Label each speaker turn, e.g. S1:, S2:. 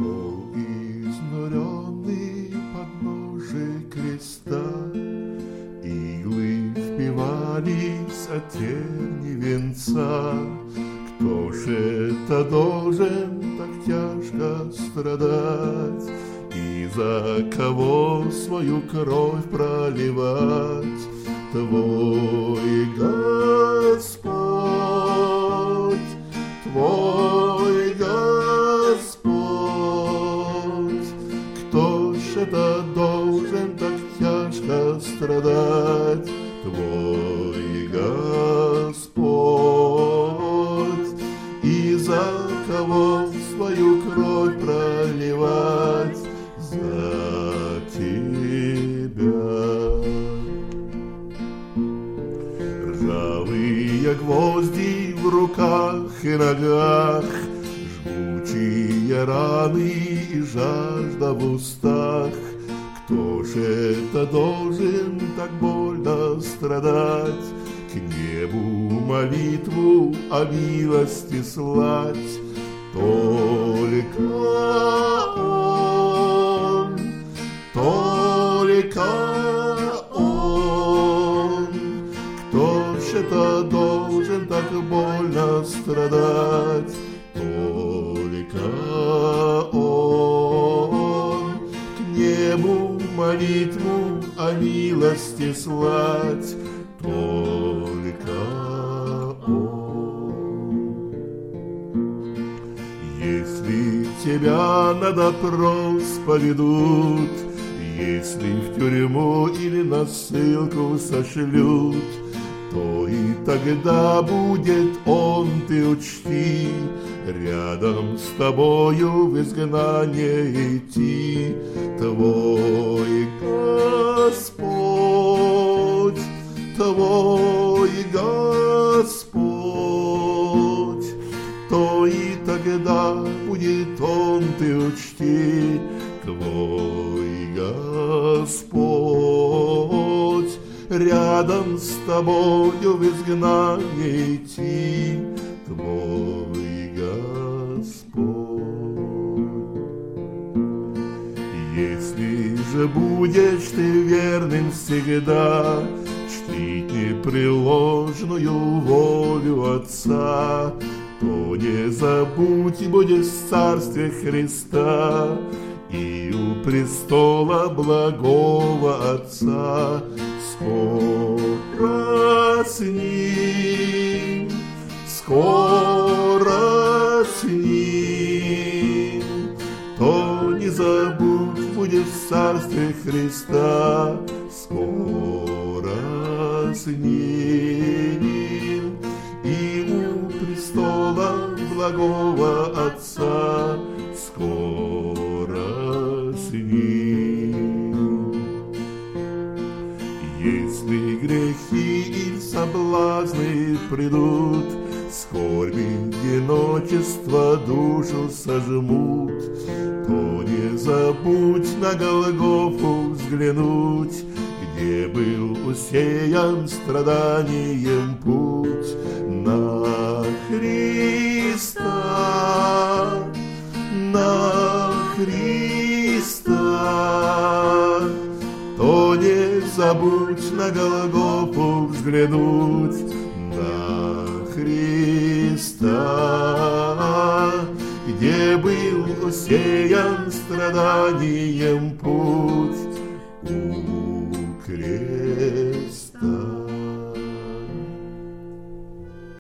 S1: Шел изнуренный подножия креста, иглы впивались от тени венца. Кто ж это должен так тяжко страдать и за кого свою кровь проливать? Твой Господь, Твой Господь. Кто ж это должен так тяжко страдать? Твой Господь. И за кого свою кровь проливать? За тебя. Ржавые гвозди в руках и ногах, жгучие раны и жажда в устах. Кто ж это должен так больно страдать? К небу молитву о милости слать. Только Он, только Он. Кто ж это должен так больно страдать? Только Он. К небу молитву о милости слать. Только Он. Если тебя на допрос поведут, если в тюрьму или на ссылку сошлют, то и тогда будет Он, ты учти, рядом с тобою в изгнание идти. Твой Господь, Твой Господь. То и тогда будет Он, ты учти, Твой Господь. Рядом с тобою в изгнание идти. Твой Господь. Если же будешь ты верным всегда, чтить непреложную волю Отца, то не забудь, будешь в Царстве Христа и у престола благого Отца. Скоро с Ним, скоро с Ним, то не забудь, будешь в Царстве Христа. Скоро с Ним и у престола благого Отца. Скоро с Ним. Если грехи и соблазны придут, скорби, одиночество душу сожмут, то не забудь на Голгофу взглянуть, где был усеян страданием путь. На Христа, на Христа, то не забудь на Голгофу взглянуть. На Христа, где был усеян страданием путь.